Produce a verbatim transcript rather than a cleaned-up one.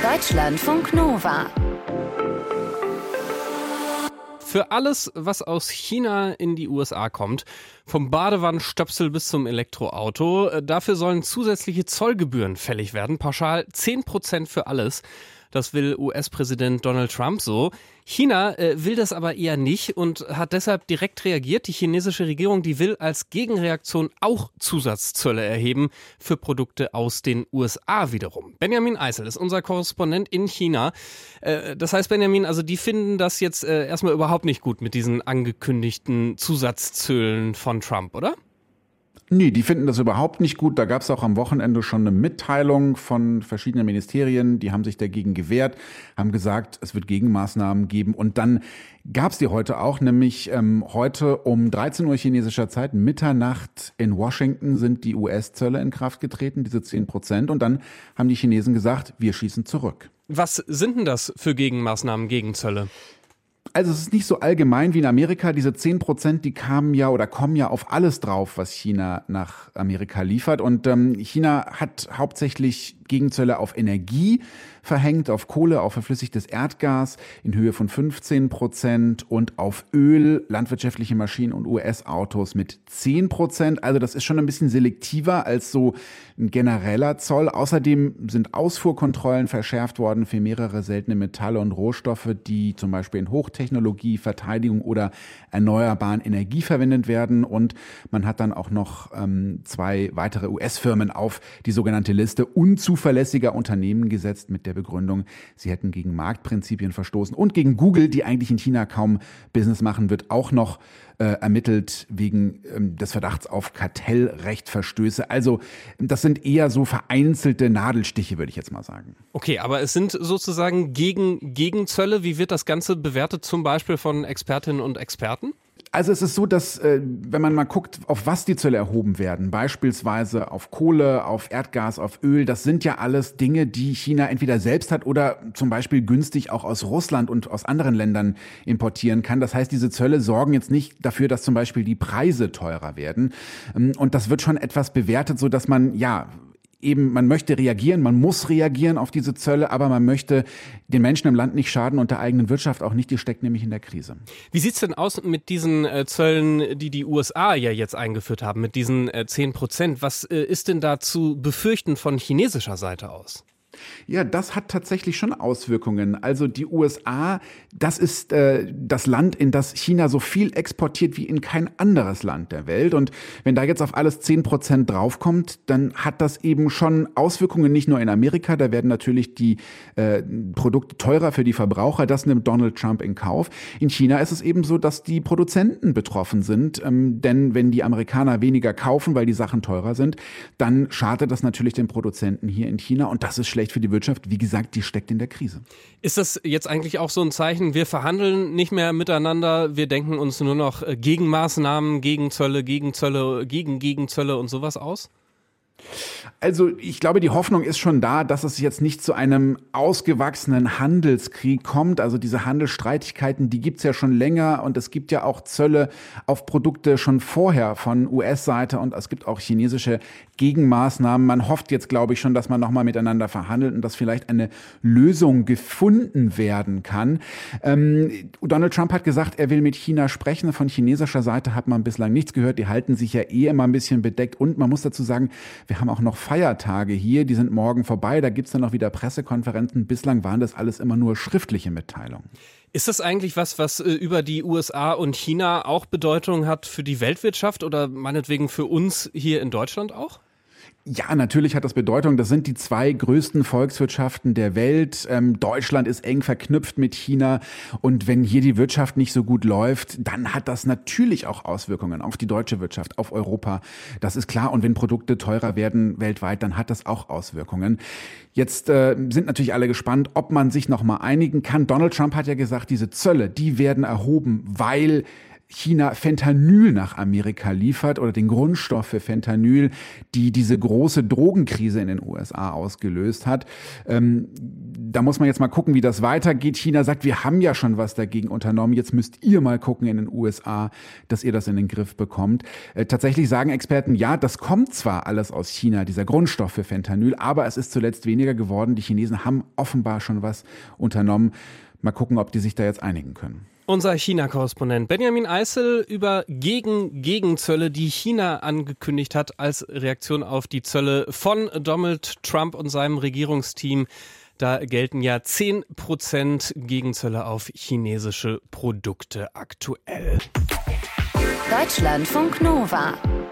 Deutschlandfunk Nova. Für alles, was aus China in die U S A kommt, vom Badewannenstöpsel bis zum Elektroauto, dafür sollen zusätzliche Zollgebühren fällig werden, pauschal zehn Prozent für alles. Das will U S-Präsident Donald Trump so. China äh, will das aber eher nicht und hat deshalb direkt reagiert. Die chinesische Regierung, die will als Gegenreaktion auch Zusatzzölle erheben für Produkte aus den U S A wiederum. Benjamin Eisel ist unser Korrespondent in China. Äh, das heißt, Benjamin, also die finden das jetzt äh, erstmal überhaupt nicht gut mit diesen angekündigten Zusatzzöllen von Trump, oder? Nee, die finden das überhaupt nicht gut. Da gab es auch am Wochenende schon eine Mitteilung von verschiedenen Ministerien, die haben sich dagegen gewehrt, haben gesagt, es wird Gegenmaßnahmen geben. Und dann gab es die heute auch, nämlich ähm, heute um dreizehn Uhr chinesischer Zeit, Mitternacht in Washington, sind die U S-Zölle in Kraft getreten, diese zehn Prozent. Und dann haben die Chinesen gesagt, wir schießen zurück. Was sind denn das für Gegenmaßnahmen gegen Zölle? Also es ist nicht so allgemein wie in Amerika. Diese zehn Prozent, die kamen ja oder kommen ja auf alles drauf, was China nach Amerika liefert. Und ähm, China hat hauptsächlich Gegenzölle auf Energie verhängt, auf Kohle, auf verflüssigtes Erdgas in Höhe von fünfzehn Prozent und auf Öl, landwirtschaftliche Maschinen und U S-Autos mit zehn Prozent. Also das ist schon ein bisschen selektiver als so ein genereller Zoll. Außerdem sind Ausfuhrkontrollen verschärft worden für mehrere seltene Metalle und Rohstoffe, die zum Beispiel in Hochtechnologie, Verteidigung oder erneuerbaren Energie verwendet werden. Und man hat dann auch noch ähm, zwei weitere U S-Firmen auf die sogenannte Liste unzuverlässiger Unternehmen gesetzt mit der Begründung, sie hätten gegen Marktprinzipien verstoßen. Und gegen Google, die eigentlich in China kaum Business machen, wird auch noch äh, ermittelt wegen ähm, des Verdachts auf Kartellrechtverstöße. Also das sind eher so vereinzelte Nadelstiche, würde ich jetzt mal sagen. Okay, aber es sind sozusagen gegen Gegenzölle. Wie wird das Ganze bewertet, zum Beispiel von Expertinnen und Experten? Also es ist so, dass, äh, wenn man mal guckt, auf was die Zölle erhoben werden, beispielsweise auf Kohle, auf Erdgas, auf Öl, das sind ja alles Dinge, die China entweder selbst hat oder zum Beispiel günstig auch aus Russland und aus anderen Ländern importieren kann. Das heißt, diese Zölle sorgen jetzt nicht dafür, dass zum Beispiel die Preise teurer werden. Und das wird schon etwas bewertet, so dass man, ja, eben, man möchte reagieren, man muss reagieren auf diese Zölle, aber man möchte den Menschen im Land nicht schaden und der eigenen Wirtschaft auch nicht, die steckt nämlich in der Krise. Wie sieht's denn aus mit diesen äh, Zöllen, die die U S A ja jetzt eingeführt haben, mit diesen äh, zehn Prozent? Was äh, ist denn da zu befürchten von chinesischer Seite aus? Ja, das hat tatsächlich schon Auswirkungen. Also die U S A, das ist äh, das Land, in das China so viel exportiert wie in kein anderes Land der Welt. Und wenn da jetzt auf alles zehn Prozent draufkommt, dann hat das eben schon Auswirkungen nicht nur in Amerika. Da werden natürlich die äh, Produkte teurer für die Verbraucher. Das nimmt Donald Trump in Kauf. In China ist es eben so, dass die Produzenten betroffen sind. Ähm, denn wenn die Amerikaner weniger kaufen, weil die Sachen teurer sind, dann schadet das natürlich den Produzenten hier in China. Und das ist schlecht für die Wirtschaft. Wie gesagt, die steckt in der Krise. Ist das jetzt eigentlich auch so ein Zeichen, wir verhandeln nicht mehr miteinander, wir denken uns nur noch Gegenmaßnahmen, Gegenzölle, Gegenzölle, gegen Gegenzölle und sowas aus? Also ich glaube, die Hoffnung ist schon da, dass es jetzt nicht zu einem ausgewachsenen Handelskrieg kommt. Also diese Handelsstreitigkeiten, die gibt's ja schon länger und es gibt ja auch Zölle auf Produkte schon vorher von U S-Seite und es gibt auch chinesische Gegenmaßnahmen. Man hofft jetzt, glaube ich, schon, dass man nochmal miteinander verhandelt und dass vielleicht eine Lösung gefunden werden kann. Ähm, Donald Trump hat gesagt, er will mit China sprechen. Von chinesischer Seite hat man bislang nichts gehört. Die halten sich ja eh immer ein bisschen bedeckt und man muss dazu sagen, wir haben auch noch Feiertage hier, die sind morgen vorbei, da gibt's dann noch wieder Pressekonferenzen. Bislang waren das alles immer nur schriftliche Mitteilungen. Ist das eigentlich was, was äh, über die U S A und China auch Bedeutung hat für die Weltwirtschaft oder meinetwegen für uns hier in Deutschland auch? Ja, natürlich hat das Bedeutung. Das sind die zwei größten Volkswirtschaften der Welt. Ähm, Deutschland ist eng verknüpft mit China. Und wenn hier die Wirtschaft nicht so gut läuft, dann hat das natürlich auch Auswirkungen auf die deutsche Wirtschaft, auf Europa. Das ist klar. Und wenn Produkte teurer werden weltweit, dann hat das auch Auswirkungen. Jetzt äh, sind natürlich alle gespannt, ob man sich noch mal einigen kann. Donald Trump hat ja gesagt, diese Zölle, die werden erhoben, weil China Fentanyl nach Amerika liefert oder den Grundstoff für Fentanyl, die diese große Drogenkrise in den U S A ausgelöst hat. Ähm, da muss man jetzt mal gucken, wie das weitergeht. China sagt, wir haben ja schon was dagegen unternommen. Jetzt müsst ihr mal gucken in den U S A, dass ihr das in den Griff bekommt. Äh, tatsächlich sagen Experten, ja, das kommt zwar alles aus China, dieser Grundstoff für Fentanyl, aber es ist zuletzt weniger geworden. Die Chinesen haben offenbar schon was unternommen. Mal gucken, ob die sich da jetzt einigen können. Unser China-Korrespondent Benjamin Eisel über Gegen-Gegenzölle, die China angekündigt hat als Reaktion auf die Zölle von Donald Trump und seinem Regierungsteam. Da gelten ja zehn Prozent Gegenzölle auf chinesische Produkte aktuell. Deutschlandfunk Nova